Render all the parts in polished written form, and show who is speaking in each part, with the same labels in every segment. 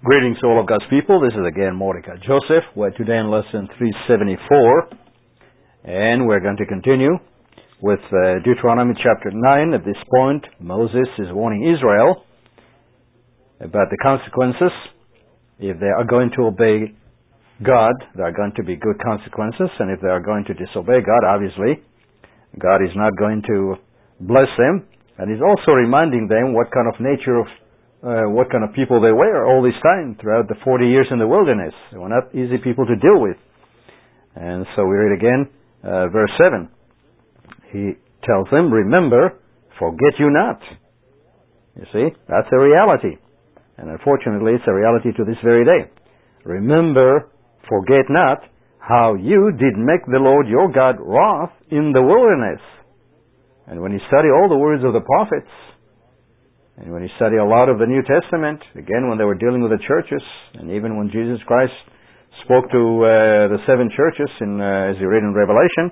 Speaker 1: Greetings to all of God's people. This is again Mordecai Joseph. We're today in lesson 374, and we're going to continue with Deuteronomy chapter 9. At this point, Moses is warning Israel about the consequences. If they are going to obey God, there are going to be good consequences, and if they are going to disobey God, obviously, God is not going to bless them. And he's also reminding them what kind of what kind of people they were all this time throughout the 40 years in the wilderness. They were not easy people to deal with. And so we read again, verse 7. He tells them, remember, forget you not. You see, that's a reality. And unfortunately, it's a reality to this very day. Remember, forget not, how you did make the Lord your God wroth in the wilderness. And when you study all the words of the prophets, and when you study a lot of the New Testament, again, when they were dealing with the churches, and even when Jesus Christ spoke to the 7 churches, as you read in Revelation,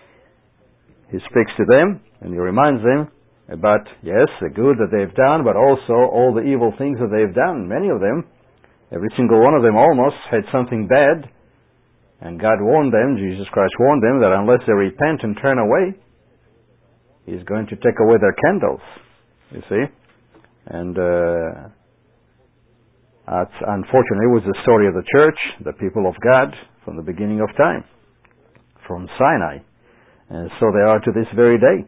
Speaker 1: he speaks to them, and he reminds them about, yes, the good that they've done, but also all the evil things that they've done. Many of them, every single one of them almost, had something bad, and God warned them, Jesus Christ warned them, that unless they repent and turn away, He's going to take away their candles, you see. And unfortunately, it was the story of the church, the people of God, from the beginning of time, from Sinai. And so they are to this very day.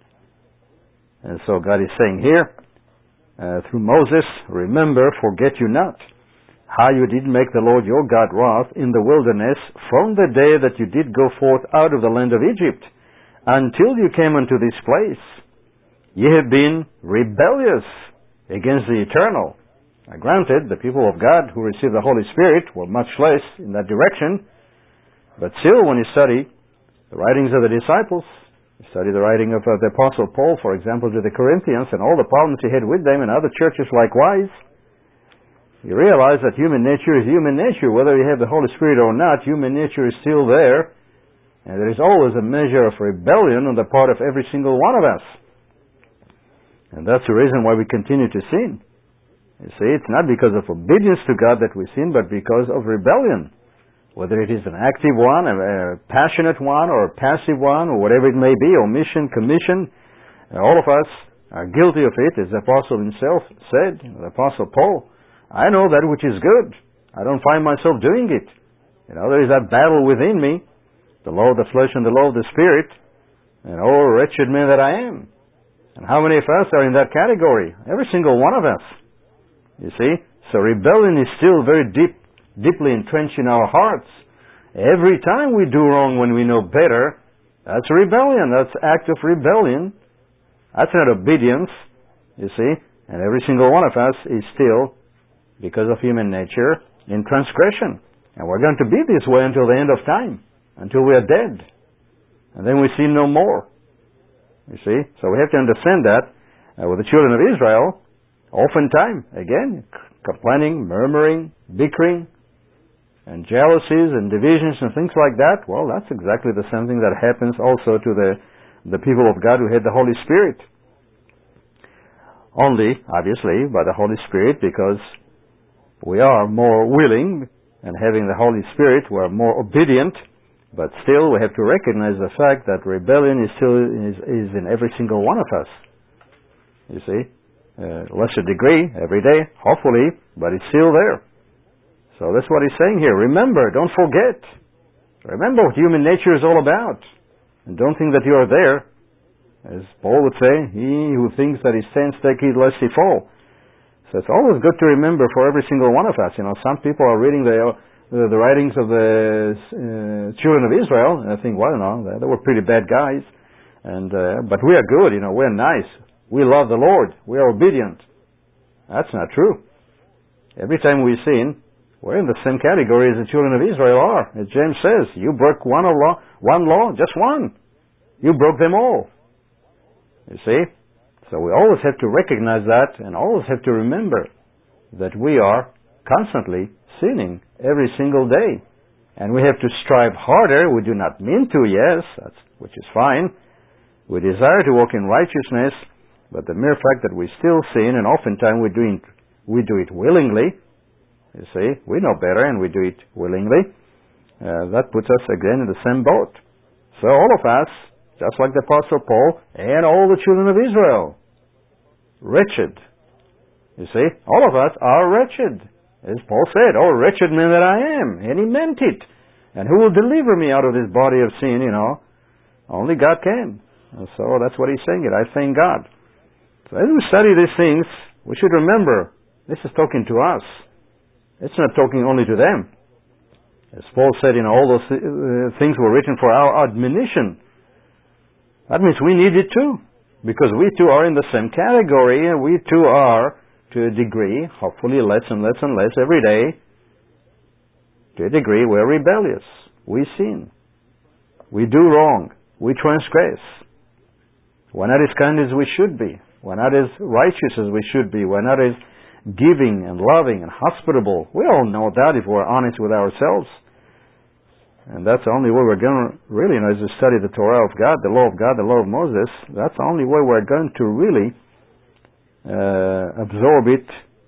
Speaker 1: And so God is saying here, through Moses, remember, forget you not, how you did make the Lord your God wroth in the wilderness from the day that you did go forth out of the land of Egypt, until you came unto this place. Ye have been rebellious against the eternal. Now, granted, the people of God who received the Holy Spirit were much less in that direction, but still, when you study the writings of the disciples, you study the writing of the Apostle Paul, for example, to the Corinthians, and all the problems he had with them, and other churches likewise, you realize that human nature is human nature. Whether you have the Holy Spirit or not, human nature is still there, and there is always a measure of rebellion on the part of every single one of us. And that's the reason why we continue to sin. You see, it's not because of obedience to God that we sin, but because of rebellion. Whether it is an active one, a passionate one, or a passive one, or whatever it may be, omission, commission, all of us are guilty of it, as the Apostle himself said, the Apostle Paul. I know that which is good. I don't find myself doing it. You know, there is that battle within me, the law of the flesh and the law of the Spirit, and oh, wretched man that I am. And how many of us are in that category? Every single one of us. You see? So rebellion is still very deeply entrenched in our hearts. Every time we do wrong when we know better, that's rebellion. That's act of rebellion. That's not obedience. You see? And every single one of us is still, because of human nature, in transgression. And we're going to be this way until the end of time. Until we are dead. And then we sin no more. You see? So we have to understand that with the children of Israel, oftentimes, again, complaining, murmuring, bickering, and jealousies and divisions and things like that, well, that's exactly the same thing that happens also to the people of God who had the Holy Spirit. Only, obviously, by the Holy Spirit, because we are more willing, and having the Holy Spirit, we are more obedient. But still, we have to recognize the fact that rebellion is in every single one of us. You see? Lesser degree, every day, hopefully, but it's still there. So that's what he's saying here. Remember, don't forget. Remember what human nature is all about. And don't think that you are there. As Paul would say, he who thinks that he stands, take heed lest he fall. So it's always good to remember for every single one of us. You know, some people are reading the writings of the children of Israel, and I think, well, no, they were pretty bad guys, but we are good, you know, we're nice, we love the Lord, we are obedient. That's not true. Every time we sin, we're in the same category as the children of Israel are. As James says, you broke one law, just one. You broke them all. You see? So we always have to recognize that, and always have to remember that we are constantly sinning every single day. And we have to strive harder. We do not mean to, yes, which is fine. We desire to walk in righteousness, but the mere fact that we still sin, and oftentimes we do it willingly, You see, we know better and we do it willingly. That puts us again in the same boat. So all of us, just like the Apostle Paul and all the children of Israel, wretched. You see, all of us are wretched. As Paul said, "Oh, wretched man that I am." And he meant it. And who will deliver me out of this body of sin, Only God can. And so that's what he's saying. I thank God. So as we study these things, we should remember, this is talking to us. It's not talking only to them. As Paul said, all those things were written for our admonition. That means we need it too. Because we too are in the same category, and we too are, to a degree, hopefully less and less and less every day, to a degree we're rebellious. We sin. We do wrong. We transgress. We're not as kind as we should be. We're not as righteous as we should be. We're not as giving and loving and hospitable. We all know that if we're honest with ourselves. And that's the only way we're going to really, as we study the Torah of God, the law of Moses, that's the only way we're going to really absorb it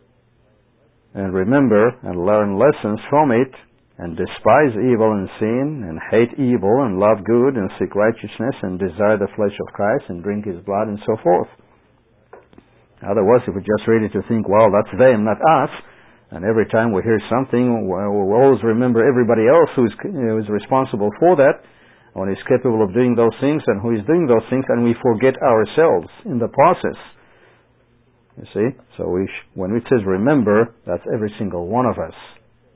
Speaker 1: and remember and learn lessons from it and despise evil and sin and hate evil and love good and seek righteousness and desire the flesh of Christ and drink His blood and so forth. Otherwise, if we're just ready to think, well, that's them, not us, and every time we hear something, we'll always remember everybody else who is responsible for that, and is capable of doing those things, and who is doing those things, and we forget ourselves in the process. You see? So when it says remember, that's every single one of us.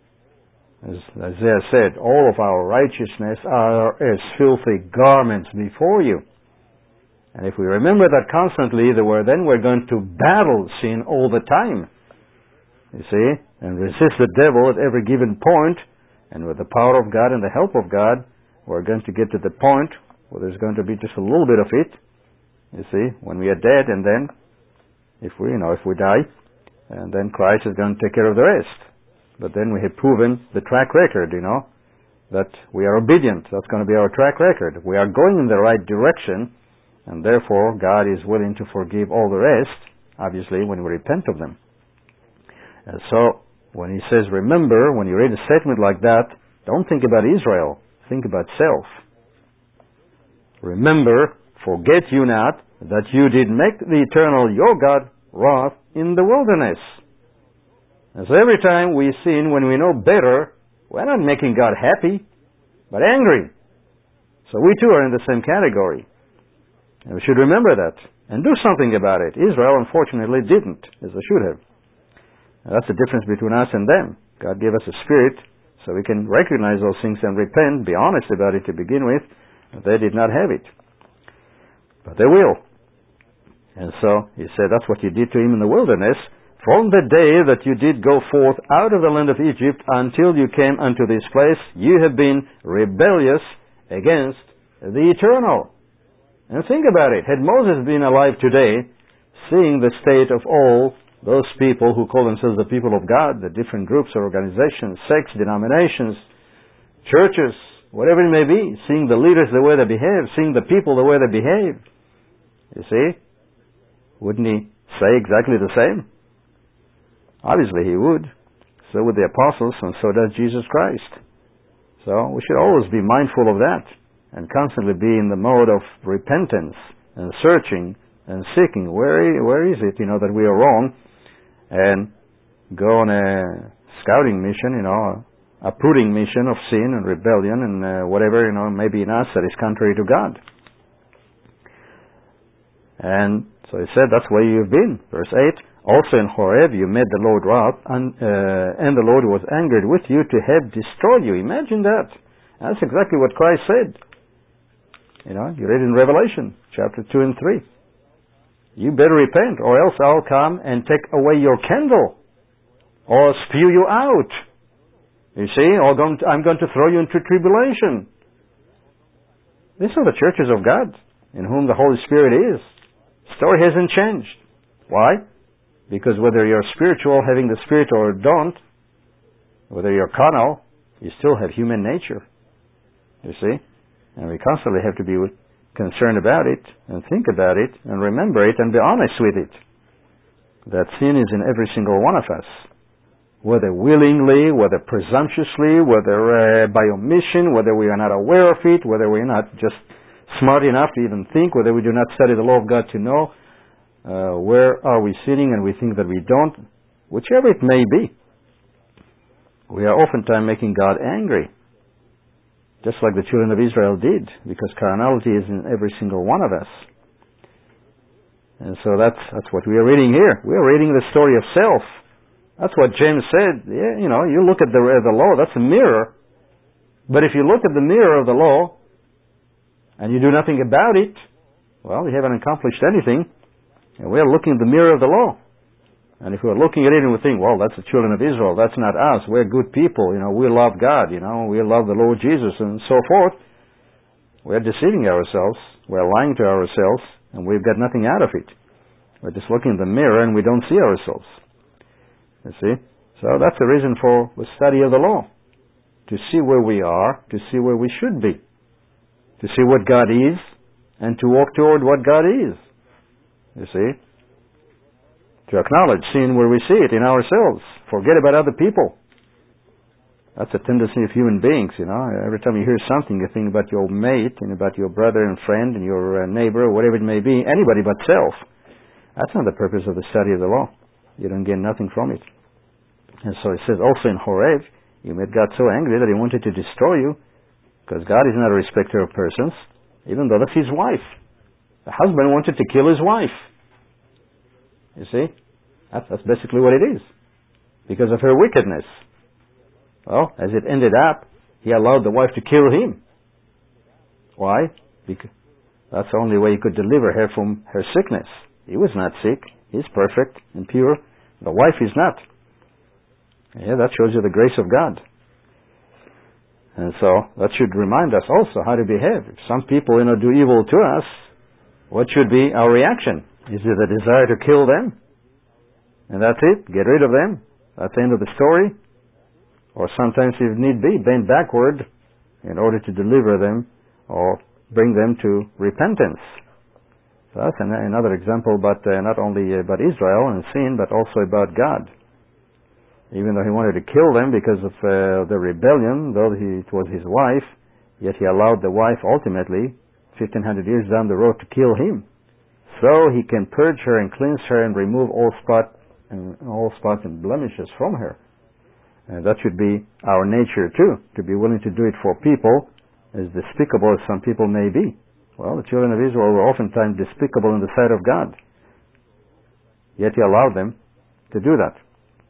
Speaker 1: As Isaiah said, all of our righteousness are as filthy garments before you. And if we remember that constantly, then we're going to battle sin all the time. You see? And resist the devil at every given point. And with the power of God and the help of God, we're going to get to the point where there's going to be just a little bit of it. You see? When we are dead, and then if we die, and then Christ is going to take care of the rest. But then we have proven the track record, that we are obedient. That's going to be our track record. We are going in the right direction, and therefore God is willing to forgive all the rest, obviously, when we repent of them. And so, when he says, remember, when you read a statement like that, don't think about Israel. Think about self. Remember, forget you not, that you did make the eternal your God wrath in the wilderness. And so every time we sin, when we know better, we're not making God happy, but angry. So we too are in the same category. And we should remember that and do something about it. Israel, unfortunately, didn't, as they should have. And that's the difference between us and them. God gave us a spirit so we can recognize those things and repent, be honest about it to begin with. They did not have it. But they will. And so he said, that's what you did to him in the wilderness. From the day that you did go forth out of the land of Egypt until you came unto this place, you have been rebellious against the Eternal. And think about it. Had Moses been alive today, seeing the state of all those people who call themselves the people of God, the different groups or organizations, sects, denominations, churches, whatever it may be, seeing the leaders the way they behave, seeing the people the way they behave, you see, wouldn't he say exactly the same? Obviously he would. So would the apostles, and so does Jesus Christ. So we should always be mindful of that and constantly be in the mode of repentance and searching and seeking. Where is it, that we are wrong, and go on a scouting mission, a uprooting mission of sin and rebellion and whatever, maybe in us that is contrary to God. And so he said, that's where you've been. Verse 8, also in Horeb you made the Lord wrath, and the Lord was angered with you to have destroyed you. Imagine that. That's exactly what Christ said. You read in Revelation, chapter 2 and 3. You better repent, or else I'll come and take away your candle, or spew you out. You see, or I'm going to throw you into tribulation. These are the churches of God, in whom the Holy Spirit is. Story hasn't changed. Why? Because whether you're spiritual, having the Spirit, or don't, whether you're carnal, you still have human nature. You see? And we constantly have to be concerned about it, and think about it, and remember it, and be honest with it. That sin is in every single one of us. whether willingly, whether presumptuously, whether by omission, whether we are not aware of it, whether we are not just smart enough to even think, whether we do not study the law of God to know where are we sitting and we think that we don't, whichever it may be. We are oftentimes making God angry, just like the children of Israel did, because carnality is in every single one of us. And so that's what we are reading here. We are reading the story of self. That's what James said. Yeah, you look at the law, that's a mirror. But if you look at the mirror of the law and you do nothing about it, well, you haven't accomplished anything. And we are looking at the mirror of the law. And if we're looking at it and we think, well, that's the children of Israel, that's not us, we're good people, we love God, we love the Lord Jesus and so forth, we're deceiving ourselves, we're lying to ourselves, and we've got nothing out of it. We're just looking in the mirror and we don't see ourselves. You see? So that's the reason for the study of the law. To see where we are, to see where we should be. To see what God is, and to walk toward what God is. You see? To acknowledge sin where we see it in ourselves. Forget about other people. That's a tendency of human beings, Every time you hear something, you think about your mate, and about your brother and friend, and your neighbor, or whatever it may be, anybody but self. That's not the purpose of the study of the law. You don't gain nothing from it. And so it says also in Horeb, you made God so angry that He wanted to destroy you, because God is not a respecter of persons, even though that's His wife. The husband wanted to kill his wife. You see? That's basically what it is. Because of her wickedness. Well, as it ended up, he allowed the wife to kill him. Why? Because that's the only way he could deliver her from her sickness. He was not sick. He's perfect and pure. The wife is not. Yeah, that shows you the grace of God. And so, that should remind us also how to behave. If some people, do evil to us, what should be our reaction? Is it a desire to kill them? And that's it? Get rid of them? That's the end of the story? Or sometimes, if need be, bend backward in order to deliver them or bring them to repentance. So that's another example, but not only about Israel and sin, but also about God. Even though He wanted to kill them because of the rebellion, though it was His wife, yet He allowed the wife ultimately, 1,500 years down the road, to kill him. So He can purge her and cleanse her and remove all spots and blemishes from her. And that should be our nature too, to be willing to do it for people, as despicable as some people may be. Well, the children of Israel were oftentimes despicable in the sight of God. Yet He allowed them to do that.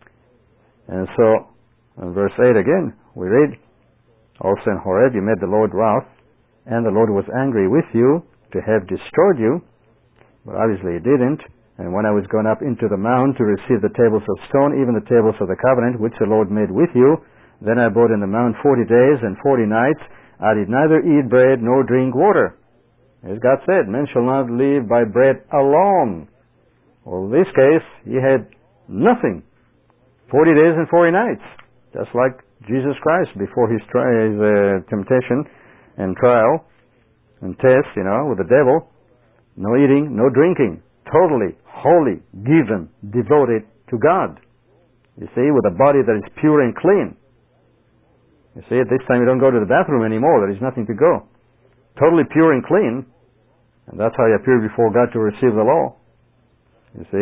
Speaker 1: And so, in verse 8 again, we read, also in Horeb you made the Lord wroth, and the Lord was angry with you to have destroyed you. But obviously He didn't. And when I was gone up into the mount to receive the tables of stone, even the tables of the covenant, which the Lord made with you, then I abode in the mount 40 days and 40 nights. I did neither eat bread nor drink water. As God said, man shall not live by bread alone. Well, in this case, He had nothing. 40 days and 40 nights. Just like Jesus Christ before His temptation and trial and test, with the devil. No eating, no drinking. Totally, holy, given, devoted to God. You see, with a body that is pure and clean. You see, at this time you don't go to the bathroom anymore. There is nothing to go. Totally pure and clean. And that's how you appear before God to receive the law. You see?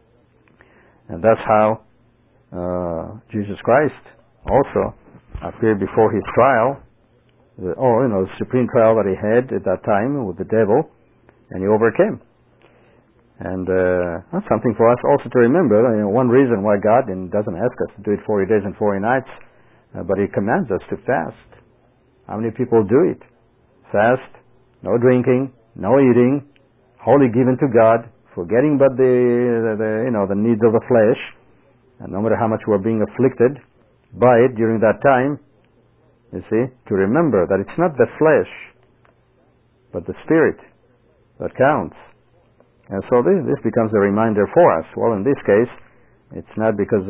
Speaker 1: And that's how Jesus Christ also appeared before His trial. The supreme trial that He had at that time with the devil. And He overcame. And that's something for us also to remember. One reason why God doesn't ask us to do it 40 days and 40 nights, but He commands us to fast. How many people do it? Fast, no drinking, no eating, wholly given to God, forgetting but the needs of the flesh, and no matter how much we're being afflicted by it during that time, you see, to remember that it's not the flesh, but the Spirit that counts. And so this becomes a reminder for us. Well, in this case, it's not because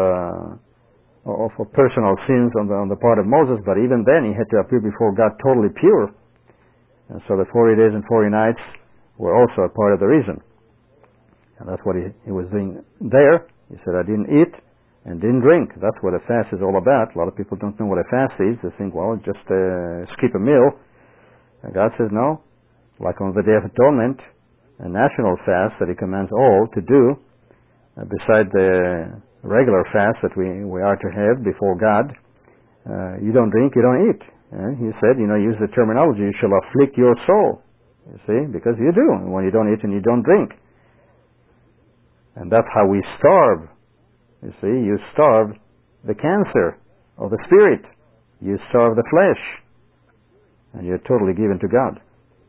Speaker 1: of personal sins on the part of Moses, but even then he had to appear before God totally pure. And so the 40 days and 40 nights were also a part of the reason. And that's what he was doing there. He said, I didn't eat and didn't drink. That's what a fast is all about. A lot of people don't know what a fast is. They think, well, just skip a meal. And God says, no. Like on the Day of Atonement, a national fast that He commands all to do, beside the regular fast that we are to have before God. You don't drink, you don't eat. He said, use the terminology, you shall afflict your soul. You see, because you do when you don't eat and you don't drink. And that's how we starve. You see, you starve the cancer of the spirit. You starve the flesh. And you're totally given to God.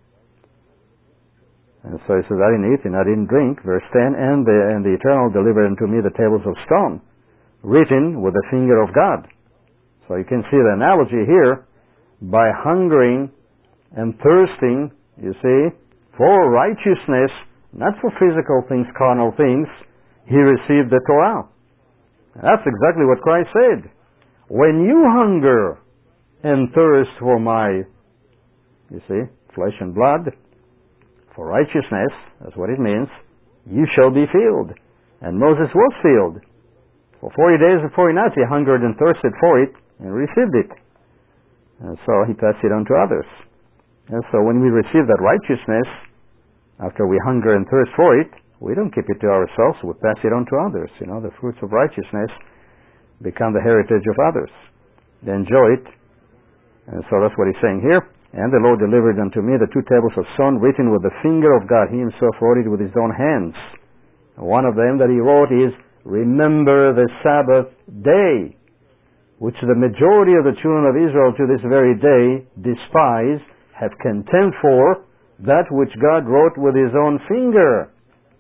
Speaker 1: And so He says, I didn't eat and I didn't drink. Verse 10, and the Eternal delivered unto me the tables of stone, written with the finger of God. So you can see the analogy here. By hungering and thirsting, you see, for righteousness, not for physical things, carnal things, he received the Torah. That's exactly what Christ said. When you hunger and thirst for my, you see, flesh and blood, for righteousness, that's what it means, you shall be filled. And Moses was filled. For 40 days and 40 nights he hungered and thirsted for it and received it. And so he passed it on to others. And so when we receive that righteousness, after we hunger and thirst for it, we don't keep it to ourselves, we pass it on to others. The fruits of righteousness become the heritage of others. They enjoy it. And so that's what he's saying here. And the Lord delivered unto me the 2 tables of stone written with the finger of God. He Himself wrote it with His own hands. And one of them that He wrote is, remember the Sabbath day, which the majority of the children of Israel to this very day despise, have contempt for, that which God wrote with His own finger.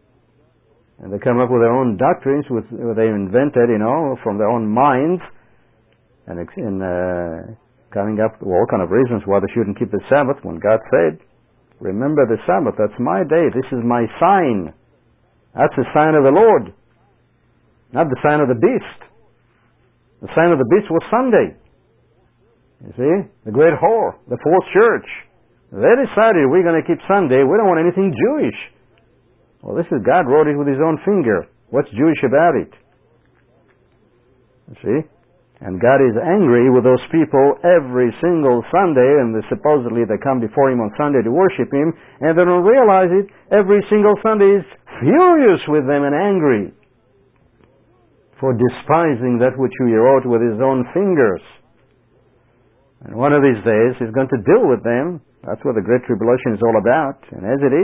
Speaker 1: And they come up with their own doctrines, which they invented, from their own minds, and coming up with all kind of reasons why they shouldn't keep the Sabbath, when God said, remember the Sabbath, that's my day, this is my sign. That's the sign of the Lord, not the sign of the beast. The sign of the beast was Sunday. You see? The great whore, the false church. They decided we're going to keep Sunday. We don't want anything Jewish. Well, this is God wrote it with His own finger. What's Jewish about it? You see? And God is angry with those people every single Sunday, and supposedly they come before Him on Sunday to worship Him, and they don't realize it. Every single Sunday is furious with them and angry for despising that which He wrote with His own fingers. And one of these days He's going to deal with them. That's what the Great Tribulation is all about. And as it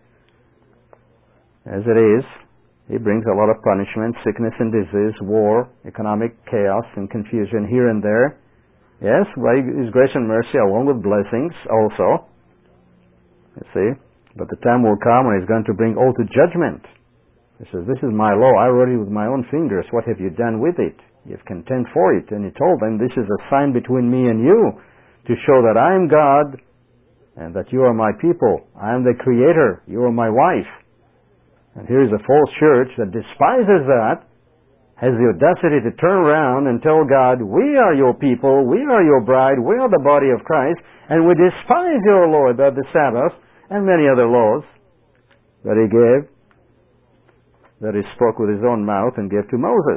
Speaker 1: is, He brings a lot of punishment, sickness and disease, war, economic chaos and confusion here and there. Yes, by His grace and mercy, along with blessings also. You see? But the time will come when He's going to bring all to judgment. He says, this is my law, I wrote it with my own fingers, what have you done with it? You have contempt for it. And He told them, this is a sign between me and you, to show that I am God, and that you are my people. I am the Creator, you are my wife. And here is a false church that despises that, has the audacity to turn around and tell God, we are your people, we are your bride, we are the body of Christ, and we despise your law about the Sabbath, and many other laws that He gave, that He spoke with His own mouth and gave to Moses.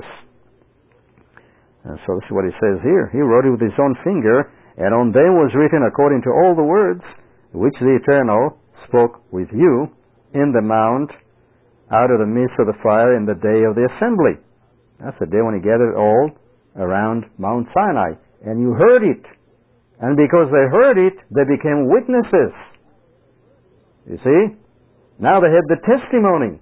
Speaker 1: And so this is what He says here. He wrote it with His own finger, and on them was written according to all the words which the Eternal spoke with you in the mount out of the midst of the fire in the day of the assembly. That's the day when He gathered all around Mount Sinai. And you heard it. And because they heard it, they became witnesses. You see? Now they had the testimony.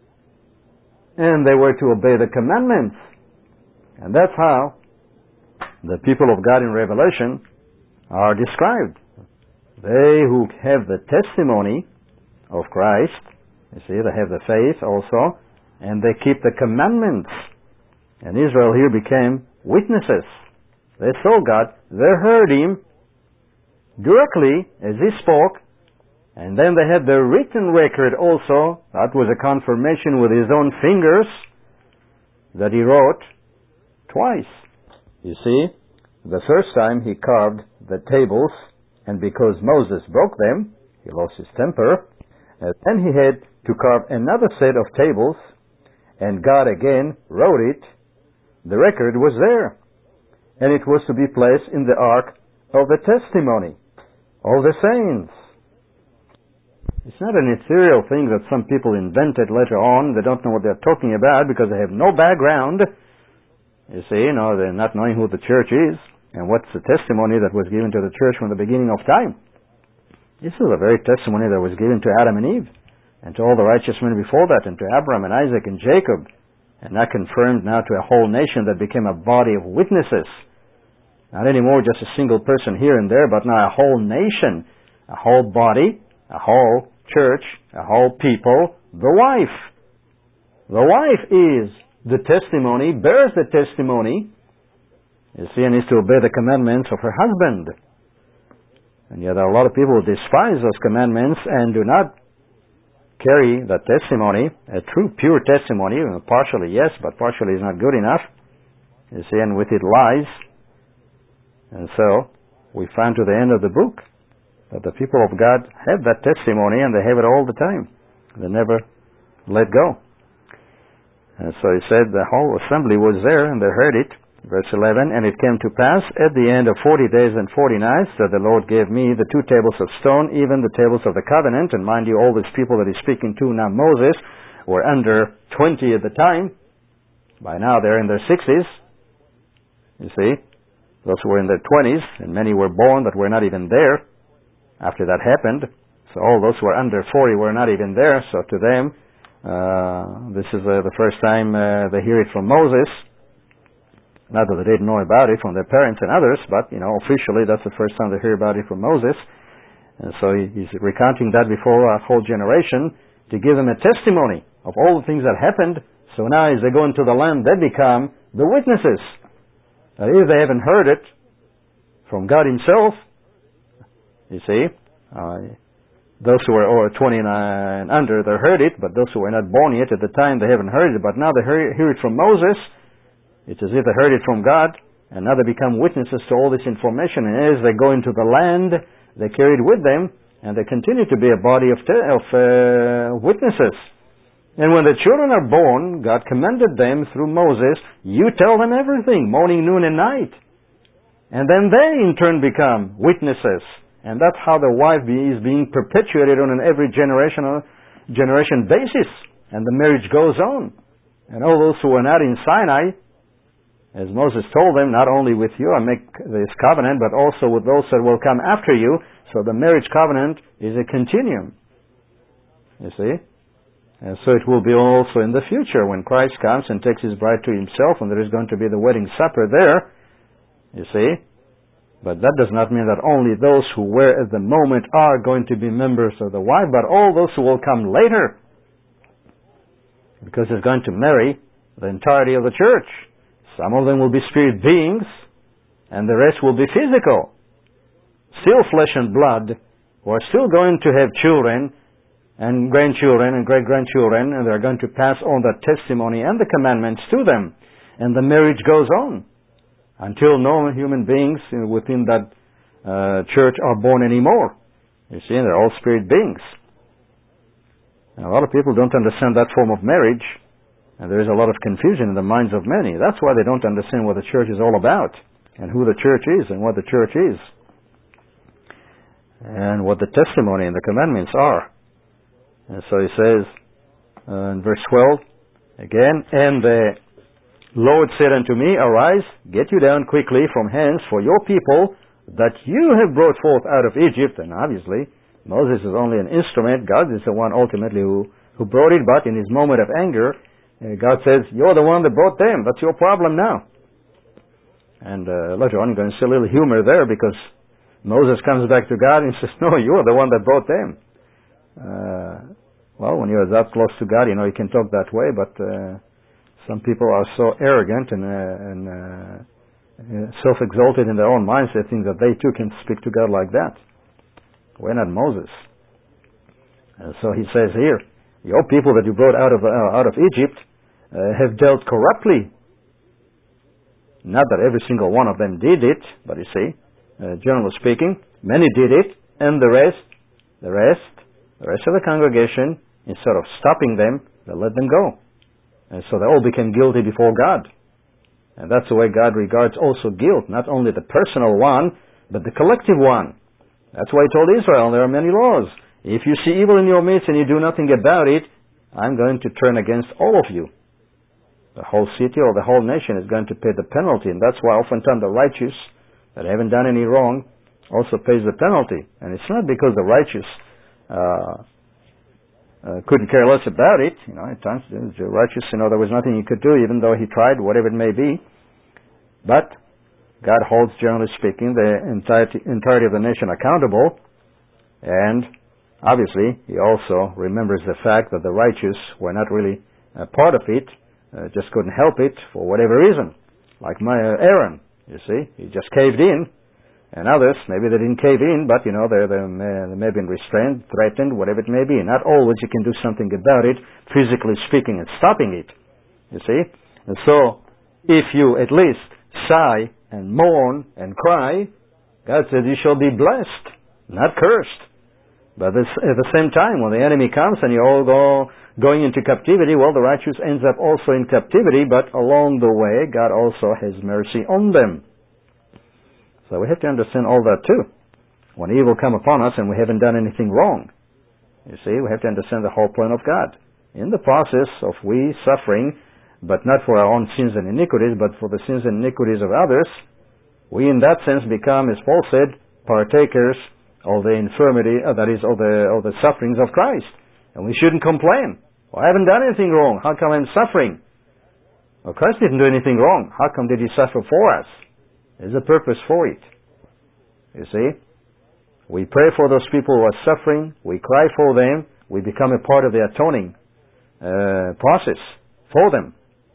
Speaker 1: And they were to obey the commandments. And that's how the people of God in Revelation are described. They who have the testimony of Christ, you see, they have the faith also, and they keep the commandments. And Israel here became witnesses. They saw God, they heard Him directly as He spoke, and then they had the written record also. That was a confirmation with His own fingers that He wrote twice. You see, the first time He carved the tables, and because Moses broke them, He lost his temper. And then He had to carve another set of tables, and God again wrote it The record was there. And it was to be placed in the ark of the testimony of the saints. It's not an ethereal thing that some people invented later on. They don't know what they're talking about because they have no background. You see, they're not knowing who the church is and what's the testimony that was given to the church from the beginning of time. This is the very testimony that was given to Adam and Eve and to all the righteous men before that, and to Abraham and Isaac and Jacob, and that confirmed now to a whole nation that became a body of witnesses. Not anymore just a single person here and there, but now a whole nation, a whole body, a whole church, a whole people, the wife. The wife is the testimony, bears the testimony, you see, and is to obey the commandments of her husband. And yet there are a lot of people who despise those commandments and do not carry that testimony, a true, pure testimony, partially yes, but partially is not good enough, you see, and with it lies. And so, we find to the end of the book that the people of God have that testimony, and they have it all the time. They never let go. And so he said the whole assembly was there, and they heard it. Verse 11, and it came to pass at the end of 40 days and 40 nights that the Lord gave me the 2 tables of stone, even the tables of the covenant. And mind you, all these people that he's speaking to now, Moses, were under 20 at the time. By now they're in their 60s. You see, those who were in their 20s, and many were born that were not even there after that happened. So all those who were under 40 were not even there. So to them, this is the first time they hear it from Moses. Not that they didn't know about it from their parents and others, but, officially that's the first time they hear about it from Moses. And so he's recounting that before a whole generation to give them a testimony of all the things that happened. So now as they go into the land, they become the witnesses. That if they haven't heard it from God himself, you see, those who were 20 and under, they heard it, but those who were not born yet at the time, they haven't heard it. But now they hear it from Moses. It's as if they heard it from God, and now they become witnesses to all this information. And as they go into the land, they carry it with them, and they continue to be a body of witnesses. And when the children are born, God commanded them through Moses, you tell them everything, morning, noon, and night. And then they in turn become witnesses. And that's how the wife is being perpetuated on an every generation basis. And the marriage goes on. And all those who are not in Sinai, as Moses told them, not only with you I make this covenant, but also with those that will come after you. So the marriage covenant is a continuum. You see? And so it will be also in the future when Christ comes and takes his bride to himself, and there is going to be the wedding supper there. You see? But that does not mean that only those who were at the moment are going to be members of the wife, but all those who will come later. Because he's going to marry the entirety of the church. Some of them will be spirit beings, and the rest will be physical. Still flesh and blood, who are still going to have children, and grandchildren, and great-grandchildren, and they're going to pass on that testimony and the commandments to them. And the marriage goes on, until no human beings within that church are born anymore. You see, they're all spirit beings. And a lot of people don't understand that form of marriage. And there is a lot of confusion in the minds of many. That's why they don't understand what the church is all about, and who the church is, and what the church is, and what the testimony and the commandments are. And so he says in verse 12, again, and the Lord said unto me, arise, get you down quickly from hence for your people that you have brought forth out of Egypt. And obviously, Moses is only an instrument. God is the one ultimately who brought it, but in his moment of anger, God says, you're the one that brought them. That's your problem now. And later on, you're going to see a little humor there, because Moses comes back to God and says, no, you're the one that brought them. Well, when you're that close to God, you can talk that way, but some people are so arrogant and self-exalted in their own minds, they think that they too can speak to God like that. We're not Moses. And so he says here, your people that you brought out of Egypt have dealt corruptly. Not that every single one of them did it, but you see, generally speaking, many did it, and the rest of the congregation, instead of stopping them, they let them go. And so they all became guilty before God. And that's the way God regards also guilt, not only the personal one, but the collective one. That's why He told Israel, there are many laws. If you see evil in your midst and you do nothing about it, I'm going to turn against all of you. The whole city or the whole nation is going to pay the penalty. And that's why oftentimes the righteous that haven't done any wrong also pays the penalty. And it's not because the righteous couldn't care less about it. At times the righteous, there was nothing he could do, even though he tried, whatever it may be. But God holds, generally speaking, the entirety of the nation accountable, and obviously He also remembers the fact that the righteous were not really part of it, just couldn't help it for whatever reason. Like Aaron, you see, he just caved in, and others, maybe they didn't cave in, but they may have been restrained, threatened, whatever it may be. Not always you can do something about it, physically speaking, and stopping it, you see. And so, if you at least sigh and mourn and cry, God says you shall be blessed, not cursed. But at the same time, when the enemy comes and you all going into captivity, well, the righteous ends up also in captivity, but along the way, God also has mercy on them. So we have to understand all that too. When evil come upon us and we haven't done anything wrong, you see, we have to understand the whole plan of God. In the process of we suffering, but not for our own sins and iniquities, but for the sins and iniquities of others, we in that sense become, as Paul said, partakers of the infirmity, that is, of the sufferings of Christ. And we shouldn't complain. Well, I haven't done anything wrong. How come I'm suffering? Well, Christ didn't do anything wrong. How come did He suffer for us? There's a purpose for it. You see? We pray for those people who are suffering. We cry for them. We become a part of the atoning process for them.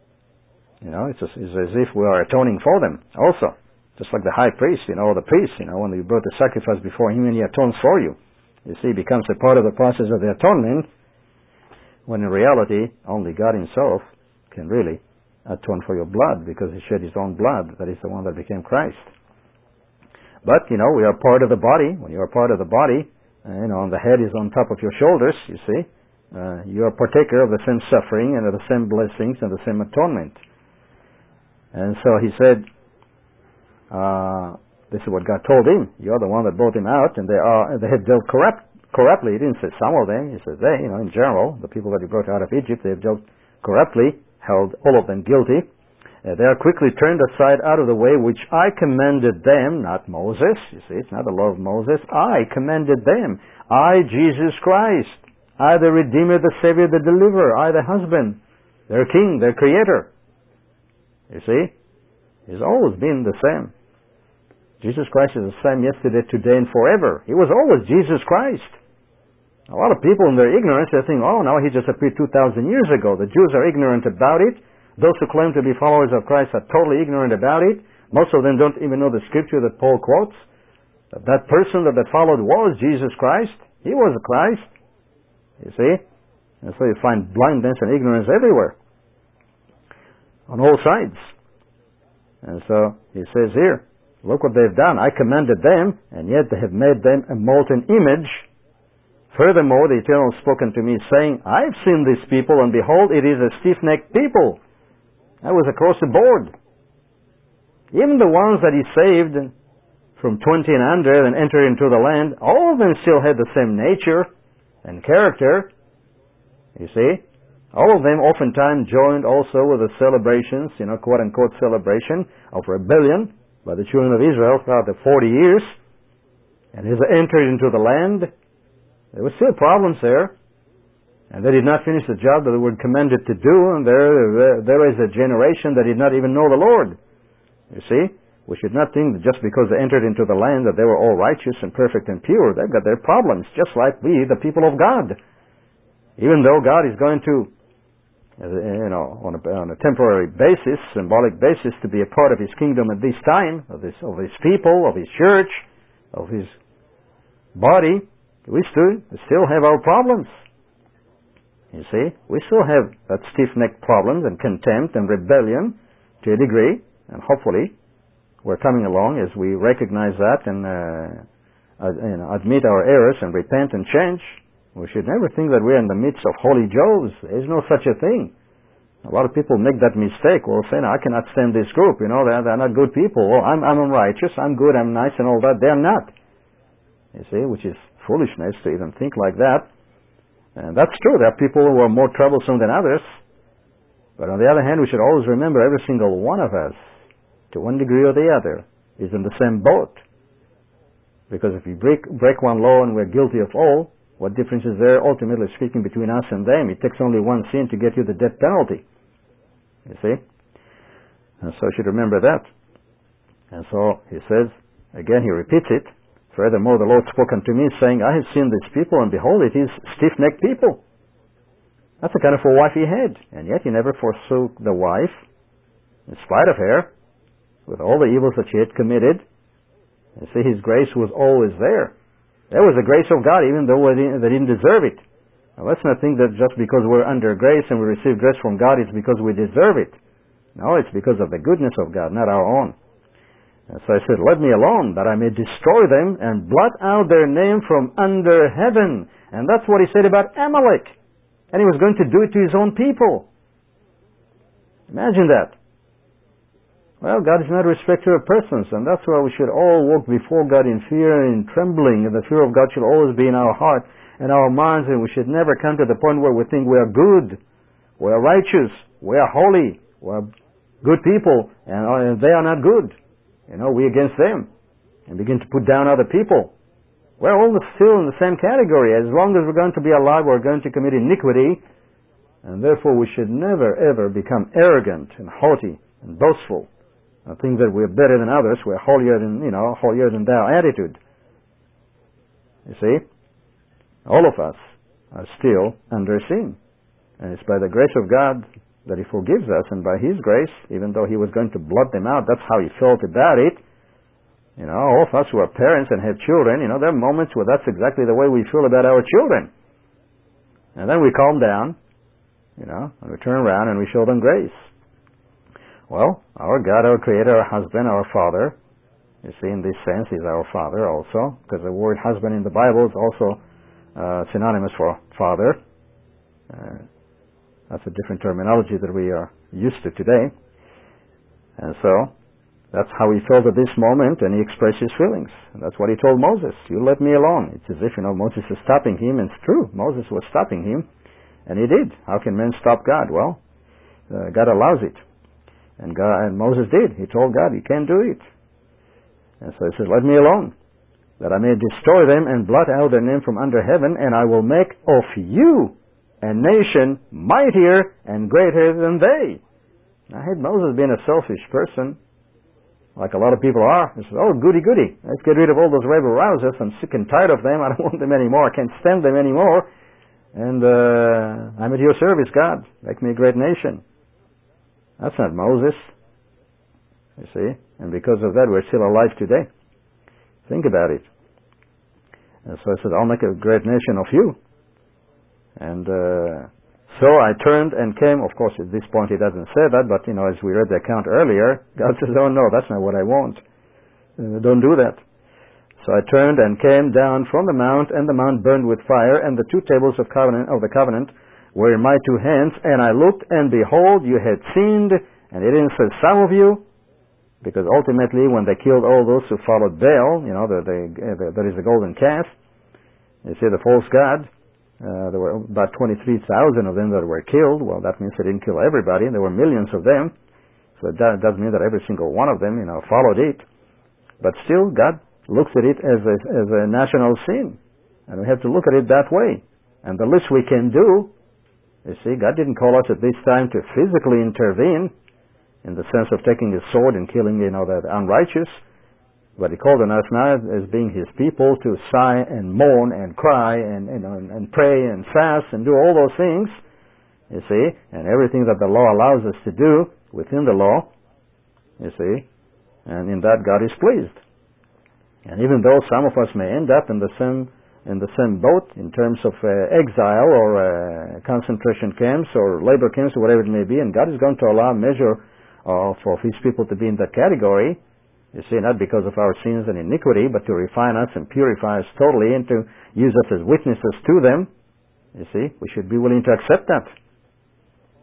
Speaker 1: It's as if we are atoning for them also. Just like the high priest, or the priest, when you brought the sacrifice before him and he atones for you. You see, he becomes a part of the process of the atonement, when in reality, only God Himself can really atone for your blood, because He shed His own blood. That is the one that became Christ. But, we are part of the body. When you are part of the body, the head is on top of your shoulders, you see. You are partaker of the same suffering and of the same blessings and the same atonement. And so He said, this is what God told him. You're the one that brought him out, and they have dealt corruptly. He didn't say some of them. He said they, in general, the people that He brought out of Egypt, they have dealt corruptly, held all of them guilty. They are quickly turned aside out of the way which I commanded them, not Moses. You see, it's not the law of Moses. I commanded them. I, Jesus Christ. I, the Redeemer, the Savior, the Deliverer. I, the husband, their King, their Creator. You see, He's always been the same. Jesus Christ is the same yesterday, today, and forever. He was always Jesus Christ. A lot of people in their ignorance, they think, oh, no, He just appeared 2,000 years ago. The Jews are ignorant about it. Those who claim to be followers of Christ are totally ignorant about it. Most of them don't even know the scripture that Paul quotes. That person that followed was Jesus Christ. He was Christ. You see? And so you find blindness and ignorance everywhere. On all sides. And so He says here, look what they've done. I commanded them, and yet they have made them a molten image. Furthermore, the Eternal spoken to me, saying, I've seen this people, and behold, it is a stiff-necked people. That was across the board. Even the ones that He saved from 20 and under and entered into the land, all of them still had the same nature and character. You see? All of them oftentimes joined also with the celebrations, quote-unquote celebration of rebellion by the children of Israel throughout the 40 years. And as they entered into the land, there were still problems there. And they did not finish the job that they were commanded to do, and there is a generation that did not even know the Lord. You see? We should not think that just because they entered into the land that they were all righteous and perfect and pure. They've got their problems, just like we, the people of God. Even though God is going to, on a temporary basis, symbolic basis, to be a part of His kingdom at this time, of His people, of His church, of His body, we still have our problems. You see, we still have that stiff-necked problems and contempt and rebellion to a degree, and hopefully we're coming along as we recognize that and admit our errors and repent and change. We should never think that we're in the midst of holy Joes. There's no such a thing. A lot of people make that mistake. Well, saying, I cannot stand this group. They're not good people. Well, I'm righteous, I'm good, I'm nice and all that. They're not. You see, which is foolishness to even think like that. And that's true. There are people who are more troublesome than others. But on the other hand, we should always remember every single one of us, to one degree or the other, is in the same boat. Because if we break one law and we're guilty of all, what difference is there, ultimately speaking, between us and them? It takes only one sin to get you the death penalty. You see? And so you should remember that. And so he says, again he repeats it, furthermore the Lord spoke unto me, saying, I have seen this people, and behold, it is stiff-necked people. That's the kind of a wife he had. And yet he never forsook the wife, in spite of her, with all the evils that she had committed. You see, his grace was always there. There was the grace of God, even though they didn't deserve it. Now, let's not think that just because we're under grace and we receive grace from God, it's because we deserve it. No, it's because of the goodness of God, not our own. And so I said, let me alone, that I may destroy them and blot out their name from under heaven. And that's what he said about Amalek. And he was going to do it to his own people. Imagine that. Well, God is not a respecter of persons, and that's why we should all walk before God in fear and trembling, and the fear of God should always be in our heart and our minds, and we should never come to the point where we think we are good, we are righteous, we are holy, we are good people, and they are not good. We against them, and begin to put down other people. We're all still in the same category. As long as we're going to be alive, we're going to commit iniquity, and therefore we should never ever become arrogant and haughty and boastful. I think that we're better than others, we're holier than thou attitude. You see? All of us are still under sin. And it's by the grace of God that he forgives us, and by his grace, even though he was going to blot them out, that's how he felt about it. All of us who are parents and have children, there are moments where that's exactly the way we feel about our children. And then we calm down, and we turn around and we show them grace. Well, our God, our Creator, our husband, our Father, you see, in this sense, He's our Father also, because the word husband in the Bible is also synonymous for Father. That's a different terminology that we are used to today. And so, that's how he felt at this moment, and he expressed his feelings. And that's what he told Moses. You let me alone. It's as if, Moses is stopping him, and it's true. Moses was stopping him, and he did. How can men stop God? Well, God allows it. And Moses did. He told God, you can't do it. And so he said, let me alone, that I may destroy them and blot out their name from under heaven, and I will make of you a nation mightier and greater than they. Now, had Moses been a selfish person, like a lot of people are, he says, oh, goody, goody, let's get rid of all those rebel-rousers. I'm sick and tired of them. I don't want them anymore. I can't stand them anymore. And I'm at your service, God. Make me a great nation. That's not Moses, you see. And because of that, we're still alive today. Think about it. And so I said, I'll make a great nation of you. And so I turned and came. Of course, at this point he doesn't say that, but, as we read the account earlier, God says, oh no, that's not what I want. Don't do that. So I turned and came down from the mount, and the mount burned with fire, and the 2 tables of the covenant were in my 2 hands, and I looked, and behold, you had sinned, and it didn't say some of you, because ultimately when they killed all those who followed Baal, that is the golden calf, you see, the false god, there were about 23,000 of them that were killed. Well, that means they didn't kill everybody. There were millions of them, so that doesn't mean that every single one of them, followed it. But still, God looks at it as a national sin, and we have to look at it that way. And the least we can do, you see, God didn't call us at this time to physically intervene in the sense of taking a sword and killing, the unrighteous, but He called on us now as being His people to sigh and mourn and cry and pray and fast and do all those things, you see, and everything that the law allows us to do within the law, you see, and in that God is pleased. And even though some of us may end up in the same boat in terms of exile or concentration camps or labor camps or whatever it may be, and God is going to allow a measure for His people to be in that category, you see, not because of our sins and iniquity, but to refine us and purify us totally and to use us as witnesses to them. You see, we should be willing to accept that.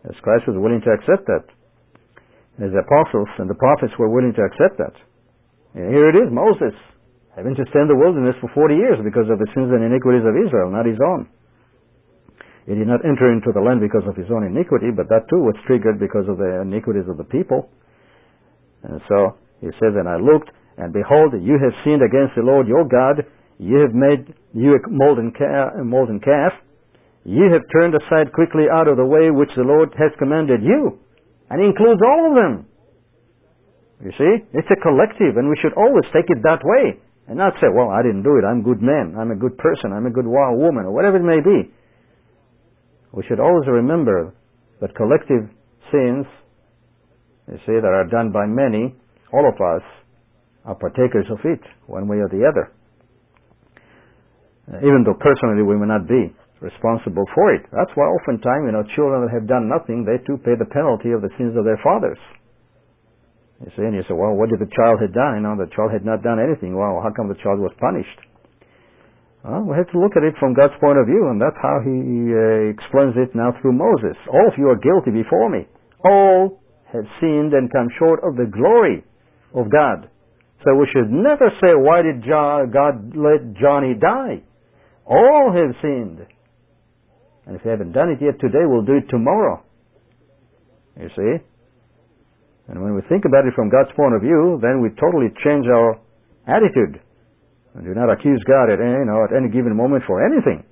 Speaker 1: As Christ was willing to accept that. As the apostles and the prophets were willing to accept that. And here it is, Moses, having to stay in the wilderness for 40 years because of the sins and iniquities of Israel, not his own. He did not enter into the land because of his own iniquity, but that too was triggered because of the iniquities of the people. And so he says, and I looked, and behold, you have sinned against the Lord your God. You have made you a molten calf. You have turned aside quickly out of the way which the Lord has commanded you. And he includes all of them. You see, it's a collective, and we should always take it that way, and not say, well, I didn't do it, I'm a good man, I'm a good person, I'm a good woman, or whatever it may be. We should always remember that collective sins, you see, that are done by many, all of us are partakers of it, one way or the other. Even though personally we may not be responsible for it. That's why oftentimes, children that have done nothing, they too pay the penalty of the sins of their fathers. You see, and you say, well, what did the child have done? The child had not done anything. Well, how come the child was punished? Well, we have to look at it from God's point of view, and that's how he explains it now through Moses. All of you are guilty before me. All have sinned and come short of the glory of God. So we should never say, why did God let Johnny die? All have sinned. And if they haven't done it yet today, we'll do it tomorrow. You see? And when we think about it from God's point of view, then we totally change our attitude. And do not accuse God at any given moment for anything.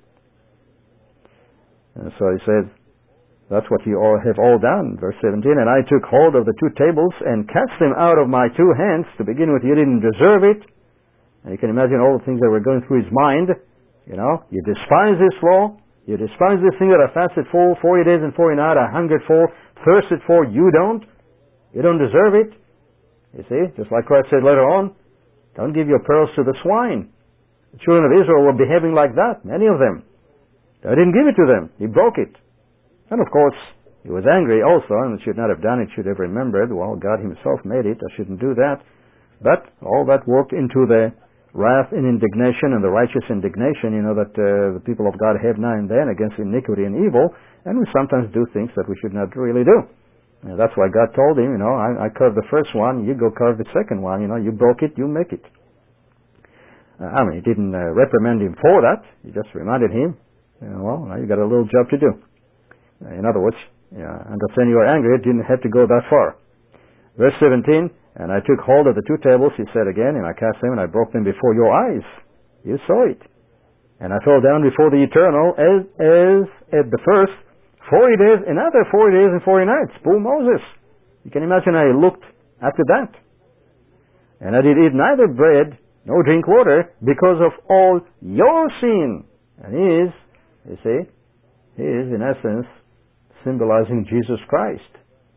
Speaker 1: And so he says, that's what you all have all done. Verse 17, and I took hold of the two tables and cast them out of my two hands. To begin with, you didn't deserve it. And you can imagine all the things that were going through his mind. You despise this law. You despise this thing that I fasted for 40 days and 40 nights. I hungered for, thirsted for. You don't. You don't deserve it. You see, just like Christ said later on, don't give your pearls to the swine. The children of Israel were behaving like that, many of them. I didn't give it to them. He broke it. And of course, he was angry also, and should not have done it, should have remembered, well, God himself made it, I shouldn't do that. But all that worked into the wrath and indignation and the righteous indignation, that the people of God have now and then against iniquity and evil, and we sometimes do things that we should not really do. And that's why God told him, I carved the first one, you go carve the second one, you broke it, you make it. He didn't reprimand him for that, he just reminded him, well, now you got a little job to do. In other words, understand you are angry, it didn't have to go that far. Verse 17, and I took hold of the two tables, he said again, and I cast them and I broke them before your eyes. You saw it. And I fell down before the Eternal as at the first, 40 days, another 40 days and 40 nights. Poor Moses. You can imagine I looked after that. And I did eat neither bread nor drink water because of all your sin. And he is, you see, he is in essence symbolizing Jesus Christ.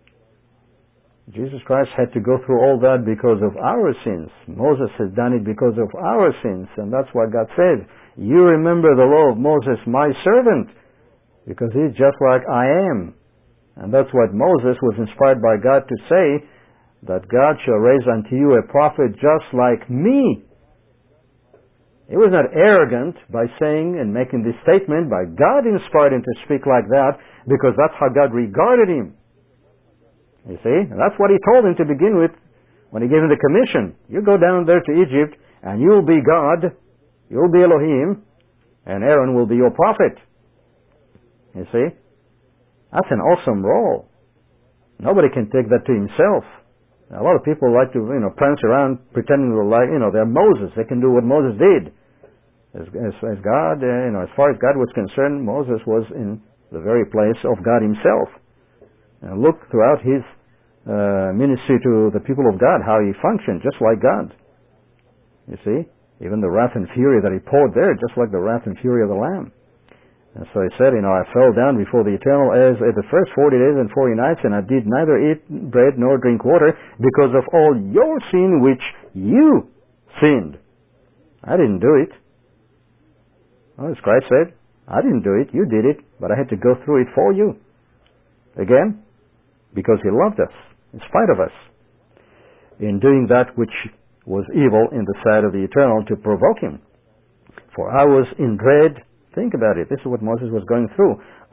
Speaker 1: Jesus Christ had to go through all that because of our sins. Moses has done it because of our sins. And that's why God said, you remember the law of Moses, my servant, because he's just like I am. And that's what Moses was inspired by God to say, that God shall raise unto you a prophet just like me. He was not arrogant by saying and making this statement, but God inspired him to speak like that, because that's how God regarded him. You see? And that's what he told him to begin with when he gave him the commission. You go down there to Egypt, and you'll be God, you'll be Elohim, and Aaron will be your prophet. You see? That's an awesome role. Nobody can take that to himself. A lot of people like to, prance around pretending they're Moses. They can do what Moses did. As God, as far as God was concerned, Moses was in the very place of God himself. And look throughout his ministry to the people of God, how he functioned, just like God. You see? Even the wrath and fury that he poured there, just like the wrath and fury of the Lamb. And so he said, I fell down before the Eternal as at the first 40 days and 40 nights, and I did neither eat bread nor drink water because of all your sin which you sinned. I didn't do it. Well, as Christ said, I didn't do it, you did it, but I had to go through it for you. Again, because he loved us, in spite of us, in doing that which was evil in the sight of the Eternal to provoke him. For I was in dread. Think about it. This is what Moses was going through.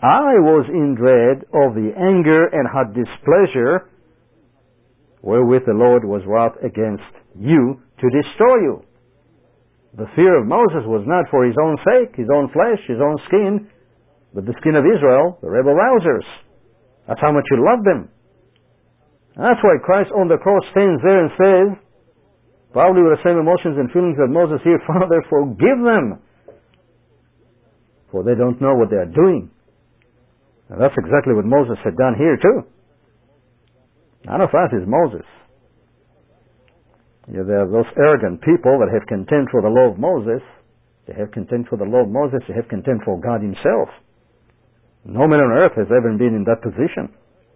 Speaker 1: I was in dread of the anger and had displeasure wherewith the Lord was wroth against you to destroy you. The fear of Moses was not for his own sake, his own flesh, his own skin, but the skin of Israel, the rebel rousers. That's how much he loved them. And that's why Christ on the cross stands there and says, probably with the same emotions and feelings that Moses here, Father, forgive them, for they don't know what they are doing. And that's exactly what Moses had done here too. None of us is Moses. There are those arrogant people that have contempt for the law of Moses. They have contempt for the law of Moses. They have contempt for God himself. No man on earth has ever been in that position.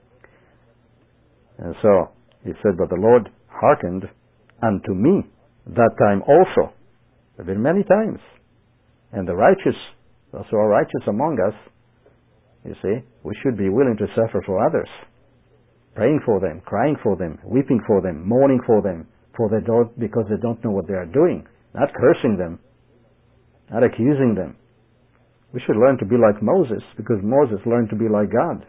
Speaker 1: And so, he said, but the Lord hearkened unto me that time also. There have been many times. And the righteous, those who are righteous among us, you see, we should be willing to suffer for others. Praying for them, crying for them, weeping for them, mourning for them, because they don't know what they are doing. Not cursing them, not accusing them. We should learn to be like Moses, because Moses learned to be like God.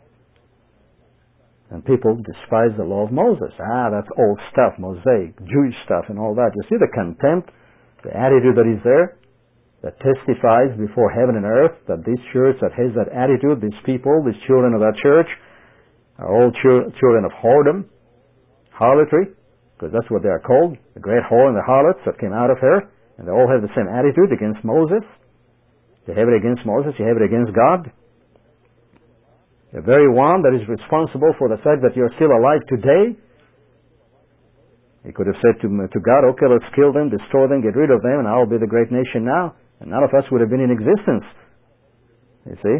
Speaker 1: And people despise the law of Moses. That's old stuff, Mosaic, Jewish stuff and all that. You see the contempt, the attitude that is there, that testifies before heaven and earth that this church that has that attitude, these people, these children of that church, are all children of whoredom, harlotry, because that's what they are called, the great whore and the harlots that came out of her, and they all have the same attitude against Moses. You have it against Moses, you have it against God. The very one that is responsible for the fact that you're still alive today, he could have said to God, okay, let's kill them, destroy them, get rid of them, and I'll be the great nation now. And none of us would have been in existence. You see?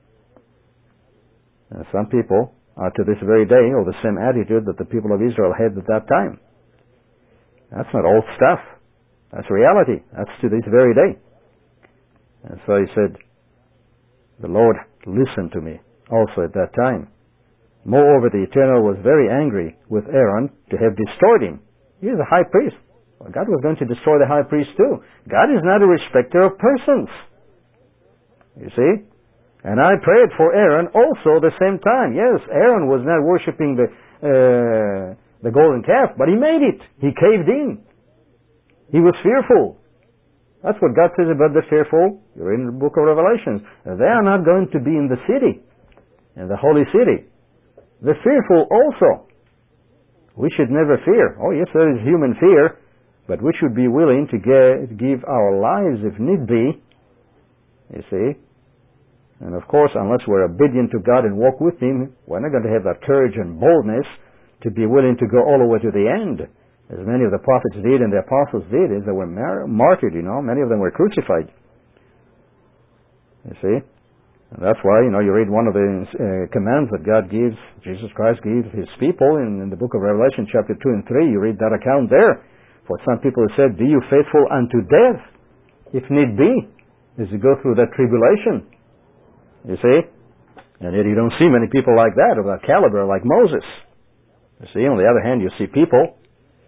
Speaker 1: And some people are to this very day of the same attitude that the people of Israel had at that time. That's not old stuff. That's reality. That's to this very day. And so he said, the Lord listened to me also at that time. Moreover, the Eternal was very angry with Aaron to have destroyed him. He is a high priest. Well, God was going to destroy the high priest too. God is not a respecter of persons. You see? And I prayed for Aaron also the same time. Yes, Aaron was not worshipping the golden calf, but he made it. He caved in. He was fearful. That's what God says about the fearful. You're in the book of Revelation. They are not going to be in the city, in the holy city. The fearful also. We should never fear. Oh yes, there is human fear, but we should be willing to give our lives if need be. You see? And of course, unless we're obedient to God and walk with Him, we're not going to have that courage and boldness to be willing to go all the way to the end. As many of the prophets did and the apostles did, is they were martyred, many of them were crucified. You see? And that's why, you read one of the commands that God gives, Jesus Christ gives His people in the book of Revelation chapter 2 and 3, you read that account there. For some people it said, be you faithful unto death, if need be, as you go through that tribulation. You see? And yet you don't see many people like that, of that caliber, like Moses. You see, on the other hand, you see people,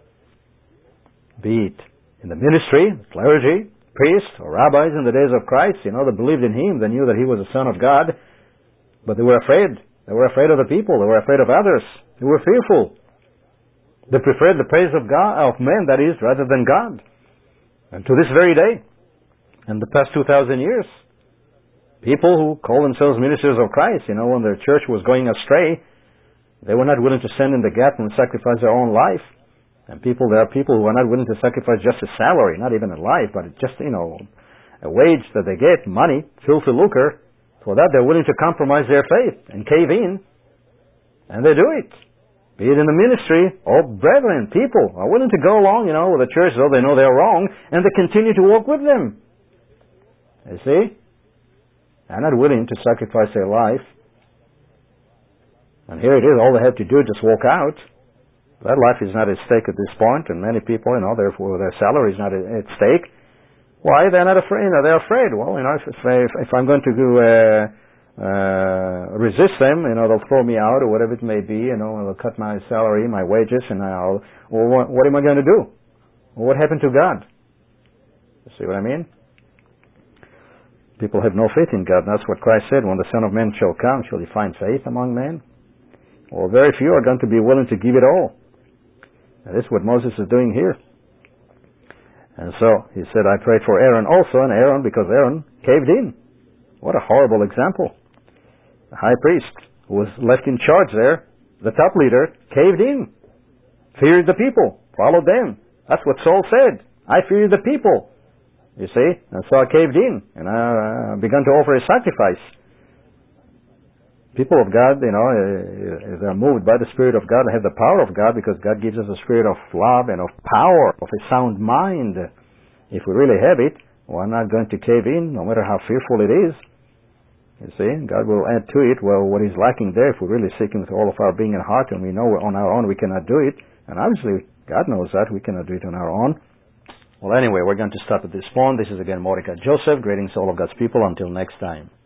Speaker 1: be it in the ministry, clergy, priests, or rabbis in the days of Christ, that believed in Him, they knew that He was the Son of God, but they were afraid. They were afraid of the people. They were afraid of others. They were fearful. They preferred the praise of God, of men, that is, rather than God. And to this very day, in the past 2,000 years, people who call themselves ministers of Christ, when their church was going astray, they were not willing to stand in the gap and sacrifice their own life. And there are people who are not willing to sacrifice just a salary, not even a life, but just, a wage that they get, money, filthy lucre. For that, they're willing to compromise their faith and cave in. And they do it. Be it in the ministry, or brethren, people are willing to go along, with the church, though they know they're wrong, and they continue to walk with them. You see? They're not willing to sacrifice their life. And here it is, all they have to do is just walk out. That life is not at stake at this point, and many people, therefore their salary is not at stake. Why? They're not afraid. They're afraid. Well, if I'm going to resist them, they'll throw me out or whatever it may be. They'll cut my salary, my wages, and what am I going to do? Well, what happened to God? You see what I mean? People have no faith in God. And that's what Christ said, when the Son of Man shall come, shall he find faith among men? Well, very few are going to be willing to give it all. And this is what Moses is doing here. And so he said, I prayed for Aaron also, and Aaron, because Aaron caved in. What a horrible example. The high priest who was left in charge there, the top leader, caved in, feared the people, followed them. That's what Saul said. I fear the people. You see? And so I caved in, and I began to offer a sacrifice. People of God, if they're moved by the Spirit of God, they have the power of God, because God gives us a spirit of love and of power, of a sound mind. If we really have it, we're not going to cave in, no matter how fearful it is. You see, God will add to it, well, what is lacking there, if we really seek Him with all of our being and heart, and we know on our own we cannot do it, and obviously God knows that, we cannot do it on our own. Well, anyway, we're going to stop at this point. This is again Mordecai Joseph. Greetings to all of God's people. Until next time.